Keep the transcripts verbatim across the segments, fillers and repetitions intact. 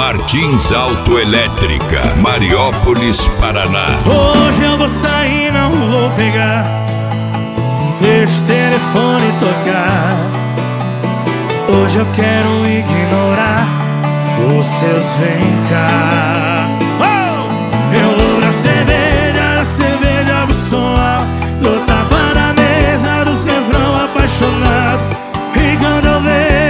Martins Autoelétrica, Mariópolis, Paraná. Hoje eu vou sair, não vou pegar, deixa o telefone tocar. Hoje eu quero ignorar os seus vem cá. Oh! Eu vou na cerveja, na cerveja do som alto, dou tapa na mesa dos refrão apaixonado. E quando eu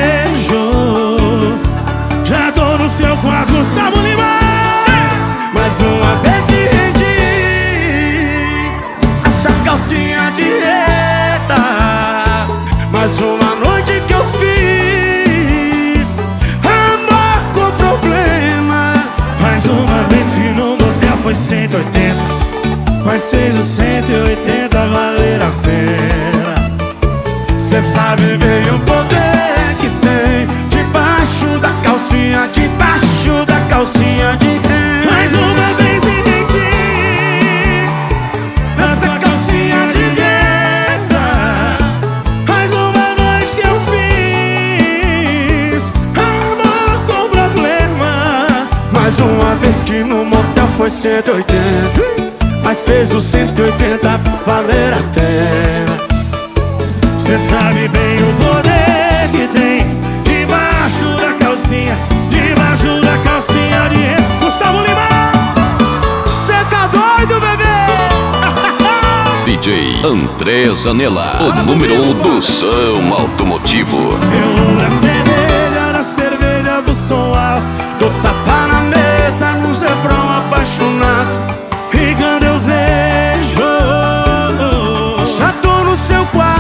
vejo, já tô no seu quarto, Gustavo Lima. Mais uma vez que rendi essa calcinha de reta, mais uma noite que eu fiz amor com problema. Mais uma vez que no motel foi cento e oitenta, mas fez os cento e oitenta valer a pena. Cê sabe bem o poder que tem debaixo da calcinha, debaixo da calcinha de renda. Mais uma vez me entendi nessa calcinha de renda. Mais uma noite que eu fiz amor com problema. Mais uma vez que no motel foi cento e oitenta, mas fez os cento e oitenta valer a pena. Cê sabe bem o poder que tem debaixo da calcinha, debaixo da calcinha de renda. Gustavo Lima, cê tá doido, bebê? D J André Zanella, o número um do som automotivo. Eu vou na cerveja, na cerveja do som alto, dou tapa na mesa nos refrão apaixonado. E quando eu vejo, já tô no seu quarto.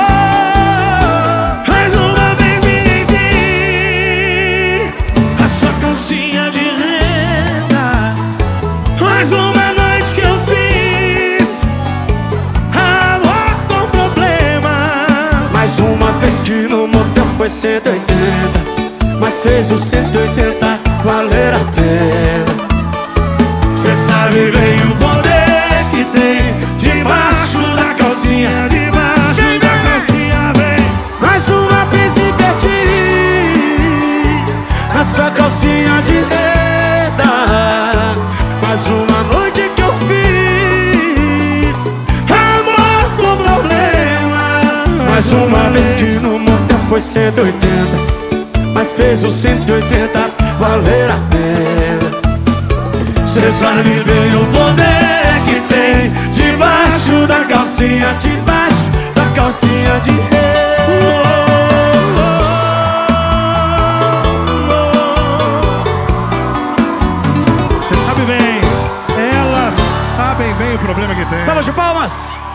Mais uma vez me rendi a sua calcinha de renda. Mais uma noite que eu fiz amor com problema. Mais uma vez que no motel foi cento e oitenta, mas fez os cento e oitenta valer a pena. Cê sabe bem o poder que tem debaixo da calcinha, debaixo vem, da vem. calcinha, vem. Mais uma vez me perdi na sua calcinha de renda. Mais uma noite que eu fiz amor com problema. Mais uma vez que no motel foi cento e oitenta, mas fez os cento e oitenta valer a pena. Cê sabe bem o poder que tem debaixo da calcinha, debaixo da calcinha de renda. Cê sabe bem, elas sabem bem o problema que tem. Salva de palmas!